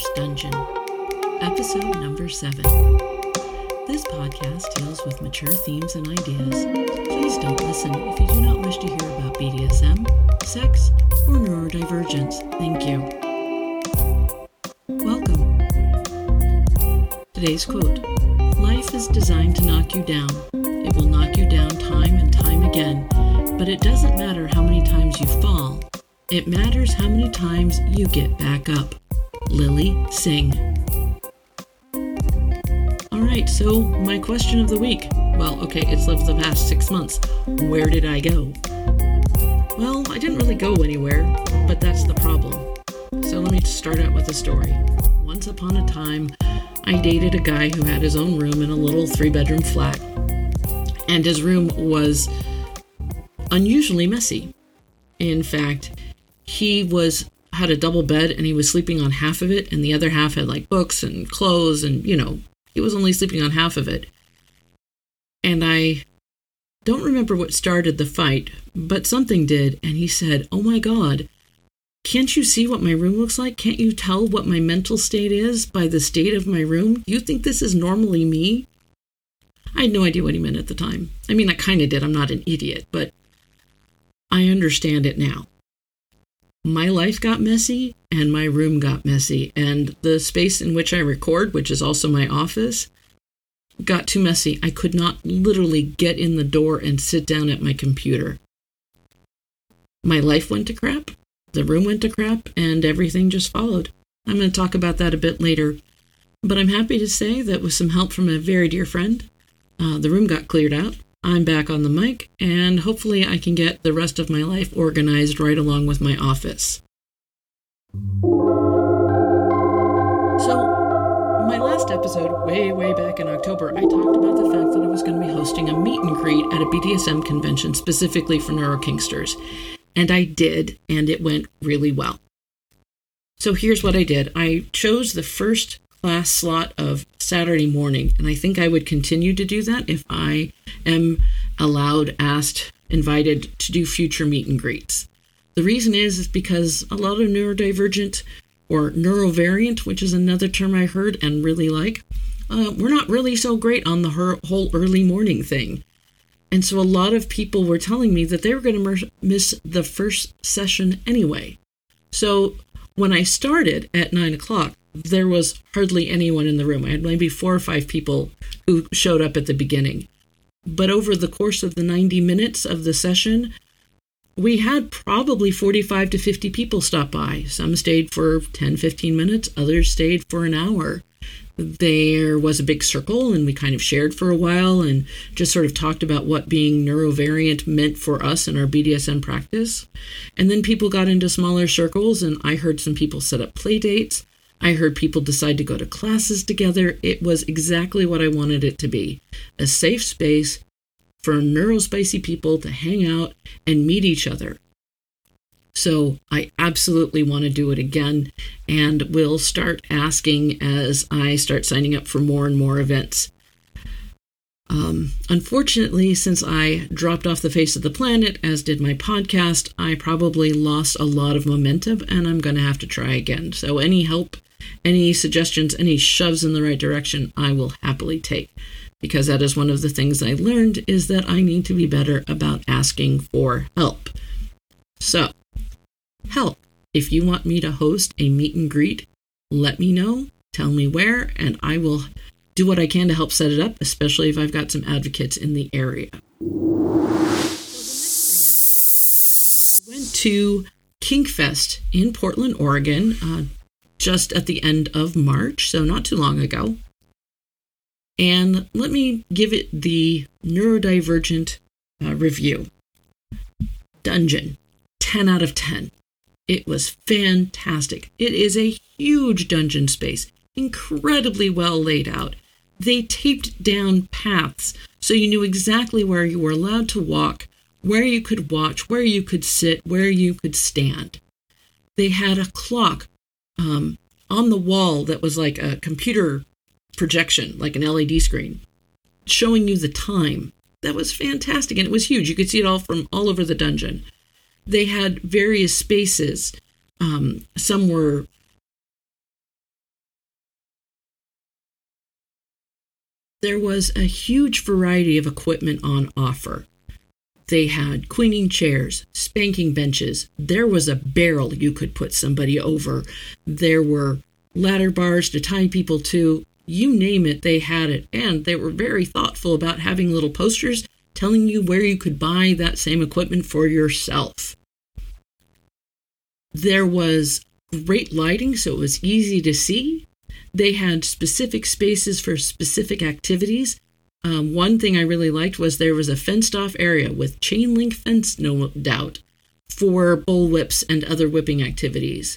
First Dungeon, episode number 7. This podcast deals with mature themes and ideas. Please don't listen if you do not wish to hear about BDSM, sex, or neurodivergence. Thank you. Welcome. Today's quote: "Life is designed to knock you down. It will knock you down time and time again, but it doesn't matter how many times you fall. It matters how many times you get back up." Lilly Singh. Alright, so my question of the week. Well, okay, it's lived the past 6 months. Where did I go? Well, I didn't really go anywhere, but that's the problem. So let me start out with a story. Once upon a time, I dated a guy who had his own room in a little 3-bedroom flat. And his room was unusually messy. In fact, he had a double bed and he was sleeping on half of it, and the other half had like books and clothes, and he was only sleeping on half of it. And I don't remember what started the fight, but something did, and he said, "Oh my God, can't you see what my room looks like? Can't you tell what my mental state is by the state of my room? Do you think this is normally me?" I had no idea what he meant at the time. I mean, I kind of did. I'm not an idiot, but I understand it now. My life got messy and my room got messy, and the space in which I record, which is also my office, got too messy. I could not literally get in the door and sit down at my computer. My life went to crap, the room went to crap, and everything just followed. I'm going to talk about that a bit later, but I'm happy to say that with some help from a very dear friend, the room got cleared out. I'm back on the mic, and hopefully I can get the rest of my life organized right along with my office. So, my last episode, way back in October, I talked about the fact that I was going to be hosting a meet and greet at a BDSM convention specifically for NeuroKingsters. And I did, and it went really well. So here's what I did. I chose the first class slot of Saturday morning, and I think I would continue to do that if I am allowed, asked, invited to do future meet and greets. The reason is because a lot of neurodivergent or neurovariant, which is another term I heard and really like, we're not really so great on the whole early morning thing. And so a lot of people were telling me that they were going to miss the first session anyway. So when I started at 9 o'clock, there was hardly anyone in the room. I had maybe 4 or 5 people who showed up at the beginning. But over the course of the 90 minutes of the session, we had probably 45 to 50 people stop by. Some stayed for 10, 15 minutes. Others stayed for an hour. There was a big circle, and we kind of shared for a while and just sort of talked about what being neurovariant meant for us in our BDSM practice. And then people got into smaller circles, and I heard some people set up play dates. I heard people decide to go to classes together. It was exactly what I wanted it to be. A safe space for neurospicy people to hang out and meet each other. So I absolutely want to do it again, and will start asking as I start signing up for more and more events. Unfortunately, since I dropped off the face of the planet, as did my podcast, I probably lost a lot of momentum, and I'm going to have to try again. So any help, any suggestions, any shoves in the right direction, I will happily take, because that is one of the things I learned, is that I need to be better about asking for help. So, help. If you want me to host a meet and greet, let me know, tell me where, and I will do what I can to help set it up, especially if I've got some advocates in the area. So the next thing I have is I went to KinkFest in Portland, Oregon, just at the end of March, so not too long ago. And let me give it the neurodivergent review. Dungeon, 10 out of 10. It was fantastic. It is a huge dungeon space, incredibly well laid out. They taped down paths so you knew exactly where you were allowed to walk, where you could watch, where you could sit, where you could stand. They had a clock on the wall that was like a computer projection, like an LED screen, showing you the time. That was fantastic, and it was huge. You could see it all from all over the dungeon. They had various spaces. Some were There was a huge variety of equipment on offer. They had queening chairs, spanking benches. There was a barrel you could put somebody over. There were ladder bars to tie people to. You name it, they had it. And they were very thoughtful about having little posters telling you where you could buy that same equipment for yourself. There was great lighting, so it was easy to see. They had specific spaces for specific activities. One thing I really liked was there was a fenced-off area with chain link fence, no doubt, for bull whips and other whipping activities.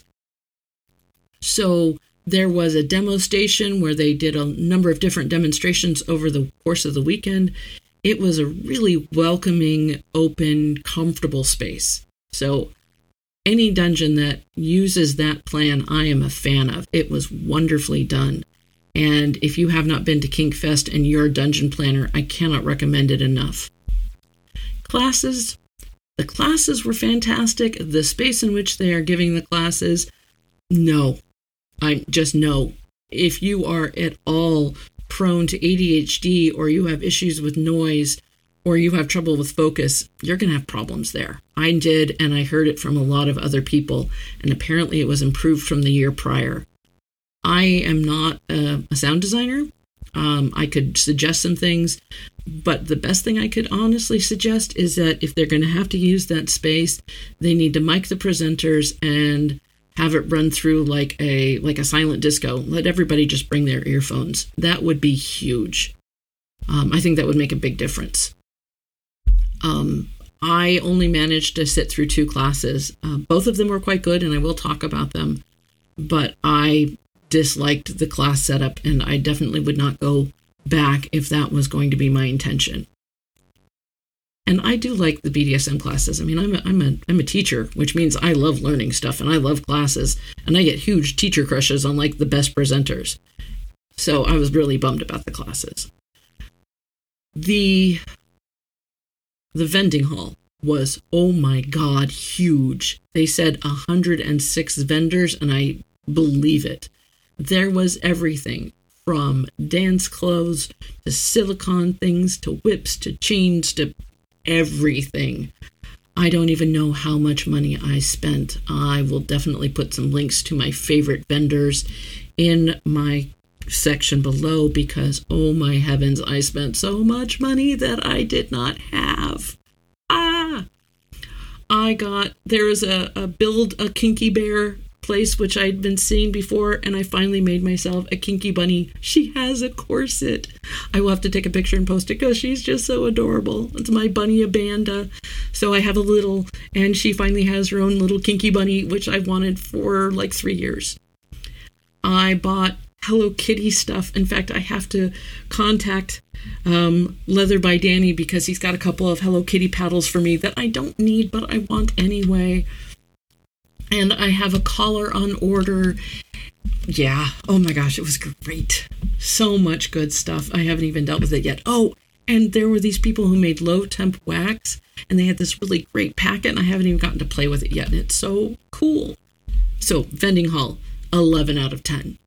So there was a demo station where they did a number of different demonstrations over the course of the weekend. It was a really welcoming, open, comfortable space. So any dungeon that uses that plan, I am a fan of. It was wonderfully done. And if you have not been to KinkFest and you're a dungeon planner, I cannot recommend it enough. Classes. The classes were fantastic. The space in which they are giving the classes, no. No. If you are at all prone to ADHD or you have issues with noise or you have trouble with focus, you're going to have problems there. I did, and I heard it from a lot of other people, and apparently it was improved from the year prior. I am not a sound designer. I could suggest some things, but the best thing I could honestly suggest is that if they're going to have to use that space, they need to mic the presenters and have it run through like a silent disco. Let everybody just bring their earphones. That would be huge. I think that would make a big difference. I only managed to sit through 2 classes. Both of them were quite good, and I will talk about them, but I disliked the class setup, and I definitely would not go back if that was going to be my intention. And I do like the BDSM classes. I mean, I'm a teacher, which means I love learning stuff, and I love classes, and I get huge teacher crushes on like the best presenters. So I was really bummed about the classes. The vending hall was, oh my God, huge. They said 106 vendors, and I believe it. There was everything from dance clothes to silicone things to whips to chains to everything. I don't even know how much money I spent. I will definitely put some links to my favorite vendors in my section below because, oh my heavens, I spent so much money that I did not have. There was a Build a Kinky Bear place which I'd been seeing before, and I finally made myself a kinky bunny. She has a corset. I will have to take a picture and post it because she's just so adorable. It's my bunny Abanda. So I have a little, and she finally has her own little kinky bunny, which I've wanted for like 3 years. I bought Hello Kitty stuff. In fact, I have to contact Leather by Danny because he's got a couple of Hello Kitty paddles for me that I don't need, but I want anyway. And I have a collar on order. Yeah. Oh my gosh, it was great. So much good stuff. I haven't even dealt with it yet. Oh, and there were these people who made low temp wax, and they had this really great packet, and I haven't even gotten to play with it yet. And it's so cool. So vending hall, 11 out of 10.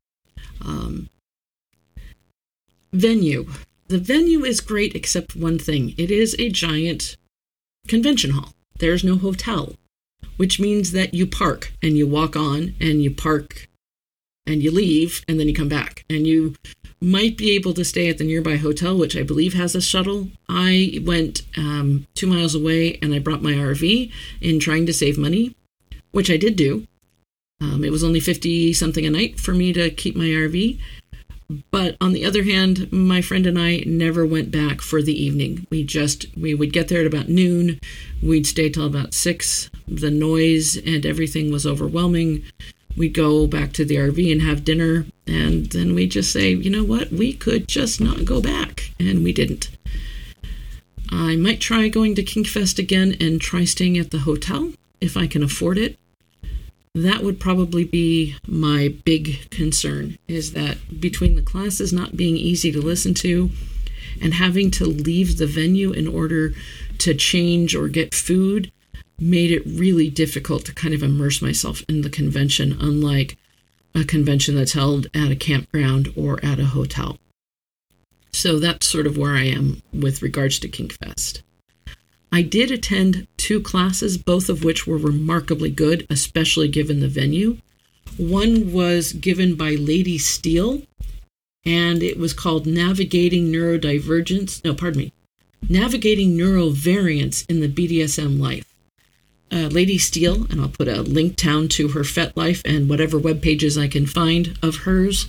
Venue. The venue is great except one thing. It is a giant convention hall. There's no hotel, which means that you park and you walk on and you park and you leave and then you come back. And you might be able to stay at the nearby hotel, which I believe has a shuttle. I went 2 miles away and I brought my RV in trying to save money, which I did do. It was only $50-something a night for me to keep my RV. But on the other hand, my friend and I never went back for the evening. We would get there at about noon. We'd stay till about 6. The noise and everything was overwhelming. We'd go back to the RV and have dinner. And then we'd just say, you know what? We could just not go back. And we didn't. I might try going to KinkFest again and try staying at the hotel if I can afford it. That would probably be my big concern, is that between the classes not being easy to listen to and having to leave the venue in order to change or get food made it really difficult to kind of immerse myself in the convention, unlike a convention that's held at a campground or at a hotel. So that's sort of where I am with regards to KinkFest. I did attend 2 classes, both of which were remarkably good, especially given the venue. One was given by Lady Steele, and it was called Navigating Neurovariance in the BDSM Life. Lady Steele, and I'll put a link down to her FetLife and whatever web pages I can find of hers,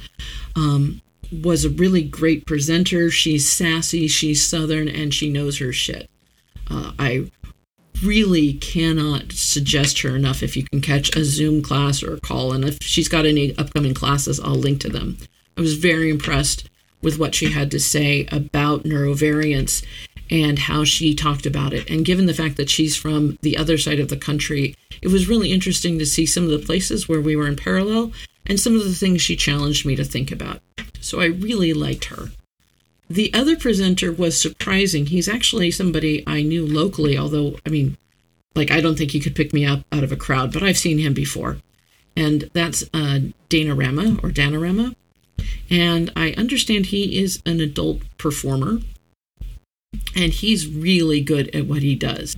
was a really great presenter. She's sassy, she's Southern, and she knows her shit. I really cannot suggest her enough. If you can catch a Zoom class or a call, and if she's got any upcoming classes, I'll link to them. I was very impressed with what she had to say about neurovariance and how she talked about it. And given the fact that she's from the other side of the country, it was really interesting to see some of the places where we were in parallel and some of the things she challenged me to think about. So I really liked her. The other presenter was surprising. He's actually somebody I knew locally, although, I don't think he could pick me up out of a crowd, but I've seen him before. And that's Danarama. And I understand he is an adult performer, and he's really good at what he does.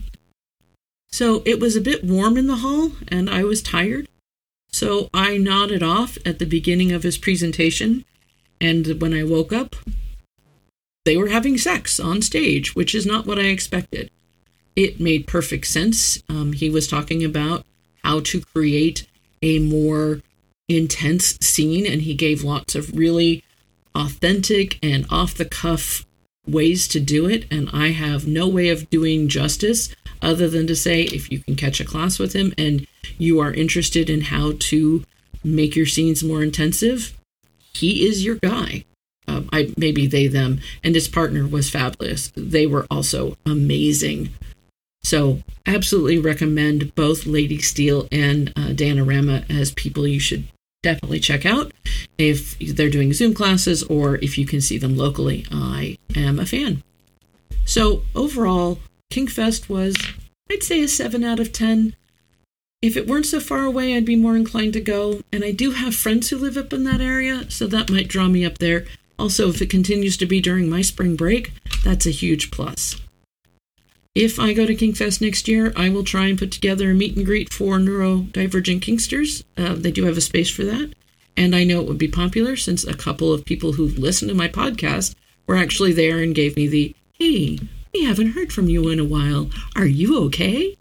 So it was a bit warm in the hall, and I was tired. So I nodded off at the beginning of his presentation, and when I woke up, they were having sex on stage, which is not what I expected. It made perfect sense. He was talking about how to create a more intense scene, and he gave lots of really authentic and off-the-cuff ways to do it, and I have no way of doing justice other than to say, if you can catch a class with him and you are interested in how to make your scenes more intensive, he is your guy. Maybe they, them, and his partner was fabulous. They were also amazing. So absolutely recommend both Lady Steele and Danarama as people you should definitely check out if they're doing Zoom classes or if you can see them locally. I am a fan. So overall, KinkFest was, I'd say, a 7 out of 10. If it weren't so far away, I'd be more inclined to go. And I do have friends who live up in that area, so that might draw me up there. Also, if it continues to be during my spring break, that's a huge plus. If I go to KinkFest next year, I will try and put together a meet and greet for neurodivergent Kinksters. They do have a space for that. And I know it would be popular since a couple of people who listen to my podcast were actually there and gave me the, "Hey, we haven't heard from you in a while. Are you okay?"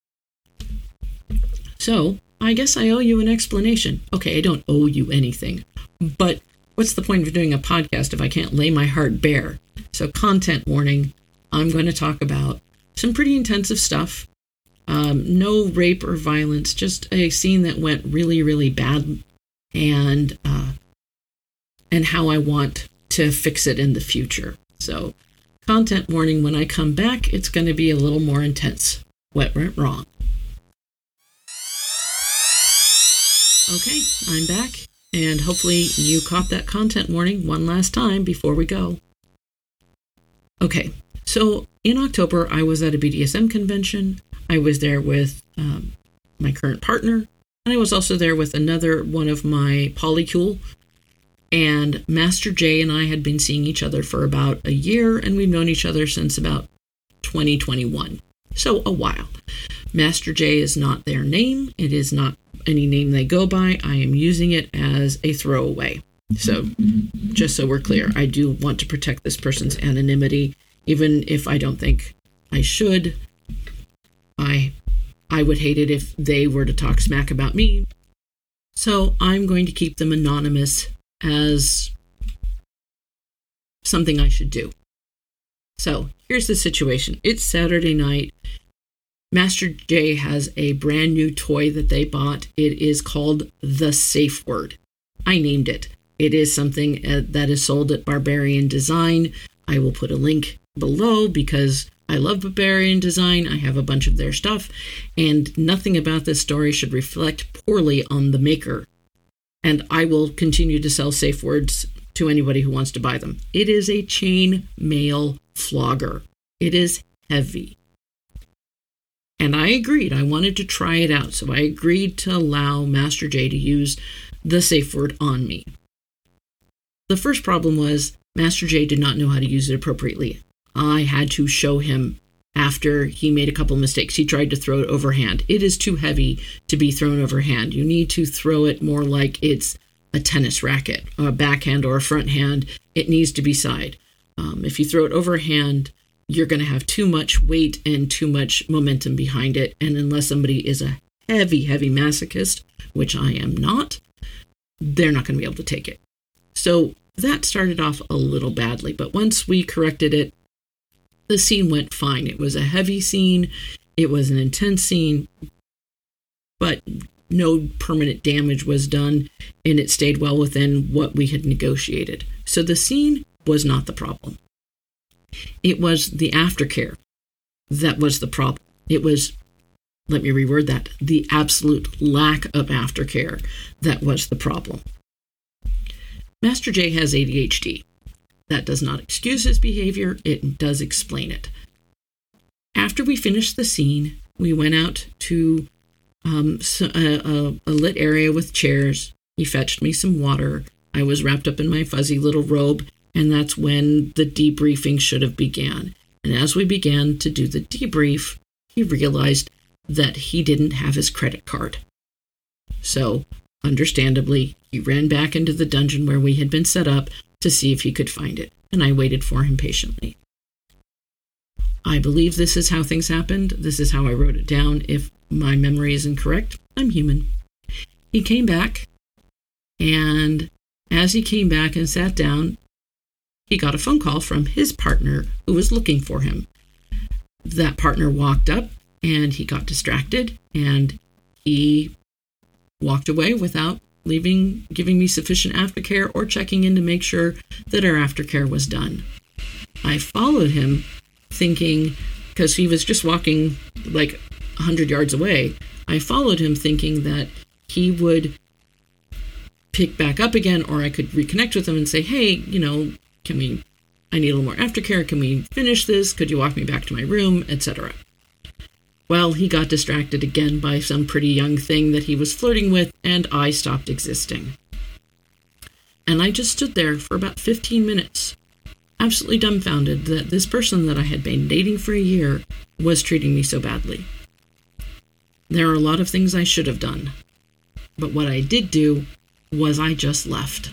So I guess I owe you an explanation. Okay, I don't owe you anything, but what's the point of doing a podcast if I can't lay my heart bare? So content warning, I'm going to talk about some pretty intensive stuff. No rape or violence, just a scene that went really, really bad, and how I want to fix it in the future. So content warning, when I come back, it's going to be a little more intense. What went wrong? Okay, I'm back, and hopefully you caught that content warning one last time before we go. Okay, so in October, I was at a BDSM convention. I was there with my current partner, and I was also there with another one of my polycule. And Master J and I had been seeing each other for about a year, and we've known each other since about 2021. So a while. Master J is not their name. It is not any name they go by. I am using it as a throwaway. So just so we're clear, I do want to protect this person's anonymity, even if I don't think I should. I would hate it if they were to talk smack about me. So I'm going to keep them anonymous as something I should do. So here's the situation. It's Saturday night. Master J has a brand new toy that they bought. It is called the Safe Word. I named it. It is something that is sold at Barbarian Design. I will put a link below because I love Barbarian Design. I have a bunch of their stuff, and nothing about this story should reflect poorly on the maker. And I will continue to sell safe words to anybody who wants to buy them. It is a chain mail flogger. It is heavy. And I agreed. I wanted to try it out. So I agreed to allow Master J to use the safe word on me. The first problem was Master J did not know how to use it appropriately. I had to show him after he made a couple mistakes. He tried to throw it overhand. It is too heavy to be thrown overhand. You need to throw it more like it's a tennis racket, a backhand or a front hand. It needs to be side. If you throw it overhand, you're going to have too much weight and too much momentum behind it. And unless somebody is a heavy masochist, which I am not, they're not going to be able to take it. So that started off a little badly. But once we corrected it, the scene went fine. It was a heavy scene. It was an intense scene, but no permanent damage was done, and it stayed well within what we had negotiated. So the scene was not the problem. It was the aftercare that was the problem. It was, let me reword that, the absolute lack of aftercare that was the problem. Master J has ADHD. That does not excuse his behavior. It does explain it. After we finished the scene, we went out to a lit area with chairs. He fetched me some water. I was wrapped up in my fuzzy little robe, and that's when the debriefing should have began. And as we began to do the debrief, he realized that he didn't have his credit card. So, understandably, he ran back into the dungeon where we had been set up to see if he could find it, and I waited for him patiently. I believe this is how things happened. This is how I wrote it down. If my memory is incorrect, I'm human. He came back, and as he came back and sat down, he got a phone call from his partner who was looking for him. That partner walked up, and he got distracted, and he walked away without giving me sufficient aftercare or checking in to make sure that our aftercare was done. I followed him thinking, because he was just walking like 100 yards away, I followed him thinking that he would pick back up again, or I could reconnect with him and say, hey, I need a little more aftercare. Can we finish this? Could you walk me back to my room, etc.? Well, he got distracted again by some pretty young thing that he was flirting with, and I stopped existing. And I just stood there for about 15 minutes, absolutely dumbfounded that this person that I had been dating for a year was treating me so badly. There are a lot of things I should have done, but what I did do was I just left.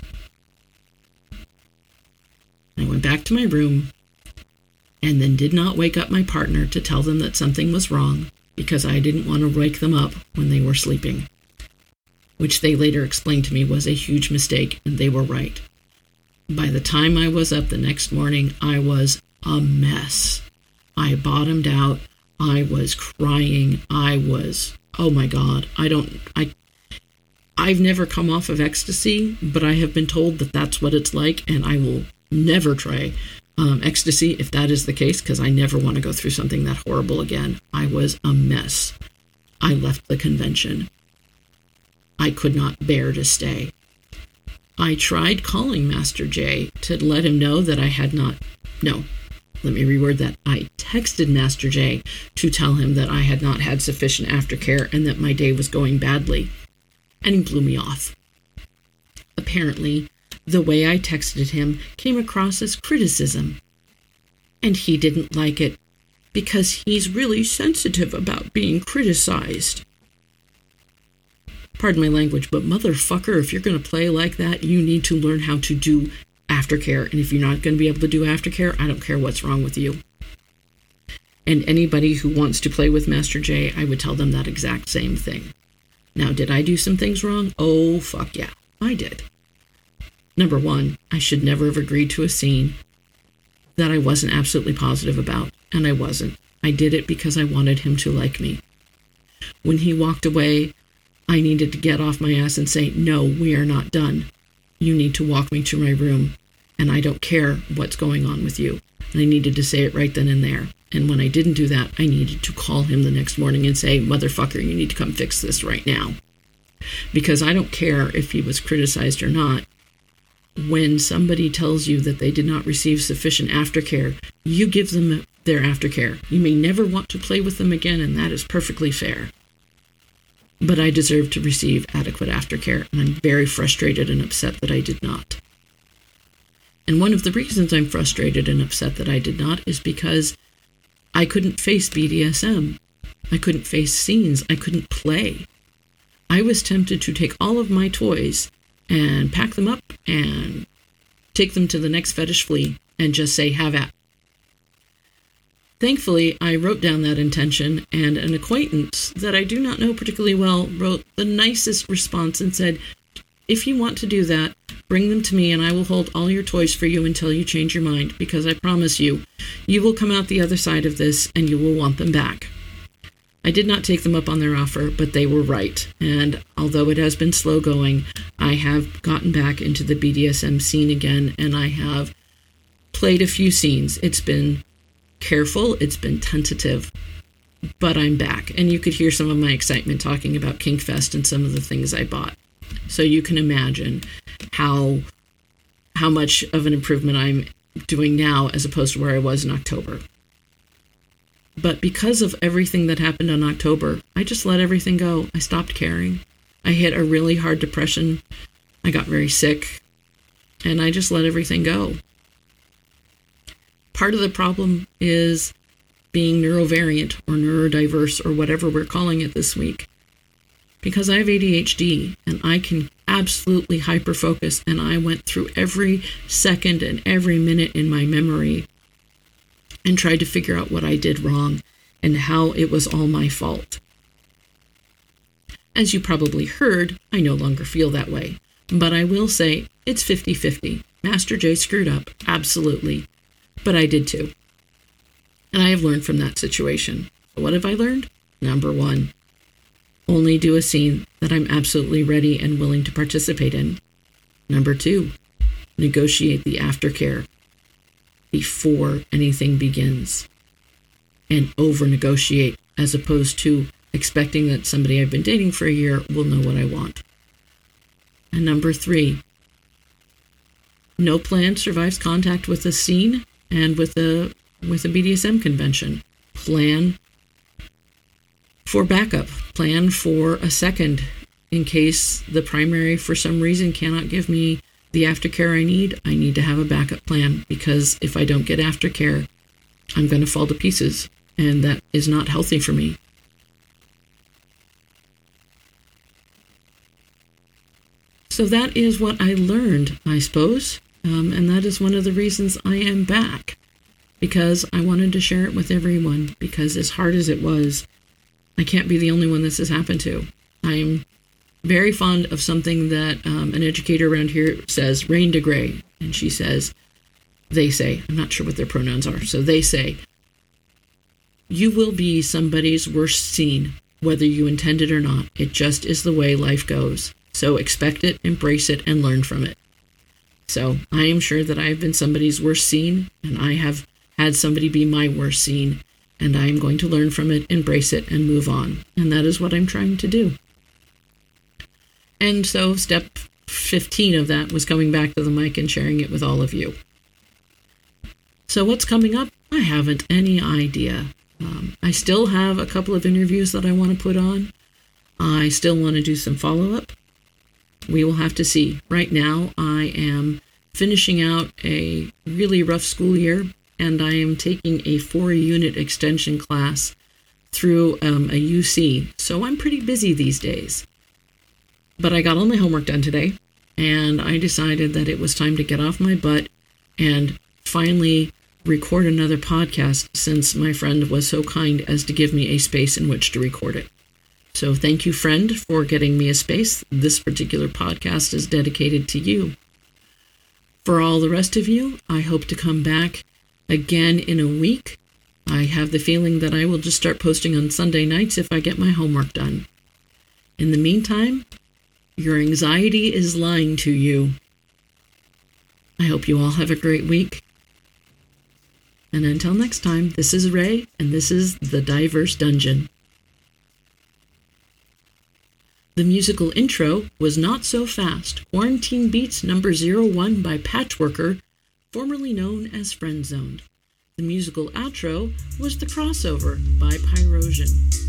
I went back to my room and then did not wake up my partner to tell them that something was wrong because I didn't want to wake them up when they were sleeping, which they later explained to me was a huge mistake, and they were right. By the time I was up the next morning, I was a mess. I bottomed out. I was crying. Oh my God, I've never come off of ecstasy, but I have been told that that's what it's like, and I will never try ecstasy if that is the case, because I never want to go through something that horrible again. I was a mess. I left the convention. I could not bear to stay. I tried calling Master J to let him know that I had not... No, let me reword that. I texted Master J to tell him that I had not had sufficient aftercare and that my day was going badly, and he blew me off. Apparently, the way I texted him came across as criticism, and he didn't like it because he's really sensitive about being criticized. Pardon my language, but motherfucker, if you're going to play like that, you need to learn how to do aftercare, and if you're not going to be able to do aftercare, I don't care what's wrong with you. And anybody who wants to play with Master J, I would tell them that exact same thing. Now, did I do some things wrong? Oh, fuck yeah, I did. Number one, I should never have agreed to a scene that I wasn't absolutely positive about, and I wasn't. I did it because I wanted him to like me. When he walked away, I needed to get off my ass and say, no, we are not done. You need to walk me to my room, and I don't care what's going on with you. And I needed to say it right then and there. And when I didn't do that, I needed to call him the next morning and say, motherfucker, you need to come fix this right now. Because I don't care if he was criticized or not. When somebody tells you that they did not receive sufficient aftercare, you give them their aftercare. You may never want to play with them again, and that is perfectly fair. But I deserve to receive adequate aftercare, and I'm very frustrated and upset that I did not. And one of the reasons I'm frustrated and upset that I did not is because I couldn't face BDSM. I couldn't face scenes. I couldn't play. I was tempted to take all of my toys and pack them up and take them to the next fetish flea and just say, have at. Thankfully, I wrote down that intention, and an acquaintance that I do not know particularly well wrote the nicest response and said, if you want to do that, bring them to me and I will hold all your toys for you until you change your mind, because I promise you, you will come out the other side of this and you will want them back. I did not take them up on their offer, but they were right. And although it has been slow going, I have gotten back into the BDSM scene again, and I have played a few scenes. It's been careful, it's been tentative, but I'm back. And you could hear some of my excitement talking about Kinkfest and some of the things I bought. So you can imagine how much of an improvement I'm doing now as opposed to where I was in October. But because of everything that happened in October, I just let everything go. I stopped caring. I hit a really hard depression. I got very sick, and I just let everything go. Part of the problem is being neurovariant or neurodiverse or whatever we're calling it this week. Because I have ADHD and I can absolutely hyperfocus, and I went through every second and every minute in my memory and tried to figure out what I did wrong and how it was all my fault. As you probably heard, I no longer feel that way. But I will say it's 50-50. Master J screwed up, absolutely. But I did too. And I have learned from that situation. So what have I learned? Number 1, only do a scene that I'm absolutely ready and willing to participate in. Number 2, negotiate the aftercare before anything begins. And over-negotiate, as opposed to expecting that somebody I've been dating for a year will know what I want. And number 3, no plan survives contact with a scene and with a BDSM convention. Plan for backup. Plan for a second in case the primary, for some reason, cannot give me the aftercare I need. I need to have a backup plan, because if I don't get aftercare, I'm going to fall to pieces, and that is not healthy for me. So that is what I learned, I suppose, and that is one of the reasons I am back, because I wanted to share it with everyone, because as hard as it was, I can't be the only one this has happened to. I'm very fond of something that an educator around here says, Rain de Grey, and she says, they say, I'm not sure what their pronouns are, so they say, you will be somebody's worst scene, whether you intend it or not. It just is the way life goes. So expect it, embrace it, and learn from it. So I am sure that I have been somebody's worst scene, and I have had somebody be my worst scene, and I am going to learn from it, embrace it, and move on. And that is what I'm trying to do. And so step 15 of that was coming back to the mic and sharing it with all of you. So what's coming up? I haven't any idea. I still have a couple of interviews that I want to put on. I still want to do some follow-up. We will have to see. Right now, I am finishing out a really rough school year, and I am taking a 4-unit extension class through a UC. So I'm pretty busy these days. But I got all my homework done today, and I decided that it was time to get off my butt and finally record another podcast, since my friend was so kind as to give me a space in which to record it. So thank you, friend, for getting me a space. This particular podcast is dedicated to you. For all the rest of you, I hope to come back again in a week. I have the feeling that I will just start posting on Sunday nights if I get my homework done. In the meantime, your anxiety is lying to you. I hope you all have a great week. And until next time, this is Ray, and this is The Diverse Dungeon. The musical intro was Not So Fast, Quarantine Beats number 01 by Patchworker, formerly known as Friend Zoned. The musical outro was The Crossover by Pyrosian.